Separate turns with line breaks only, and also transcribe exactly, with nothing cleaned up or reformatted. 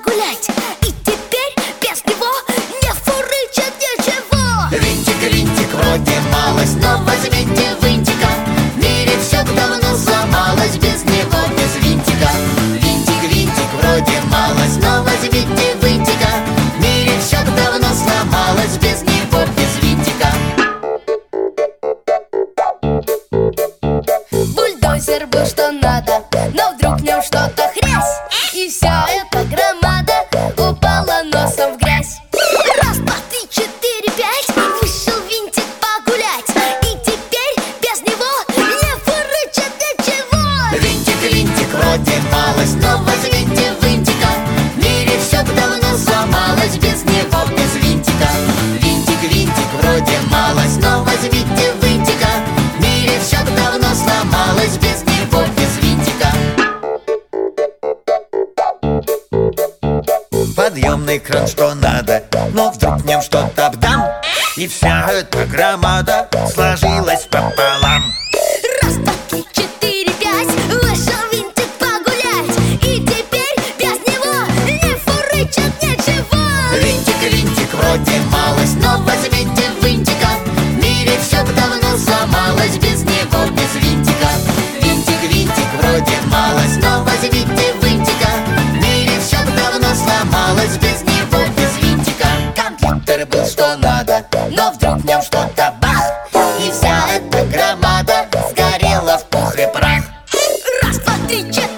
погулять, и теперь без него не фурычит ничего.
Винтик, винтик, вроде малость, но возьмите винтика. В мире все давно сломалось без него, без винтика. Винтик, винтик, вроде малость, но возьмите винтика. В мире все давно сломалось без него, без винтика.
Бульдозер был что надо, но вдруг в нем что-то хрясь, и вся эта громада упала носом в грязь. Раз, два, три, четыре, пять, вышел винтик погулять, и теперь без него не фурычит ничего.
Винтик, винтик, вроде малость, но возьмите винтика. В мире все давно сломалось без него, без винтика. Винтик, винтик, вроде малость, но возьмите винтика. В мире все давно сломалось без него, без винтика. Подъемный кран что надо, но вдруг в нем что-то бдам, и вся эта громада сложилась пополам.
Раз, два, три, четыре, пять, вышел винтик погулять, и теперь без него не фурычит ничего.
Винтик, винтик, вроде малость, но возьмите винтика. В мире все давно сломалось без него, без винтика. Винтик, винтик, вроде малость, но возьмите винтика. В мире все давно сломалось без него, без винтика. Компьютер был что надо, но вдруг в нем что-то бах, и вся эта громада сгорела в пух и прах.
Раз, два, три, четыре.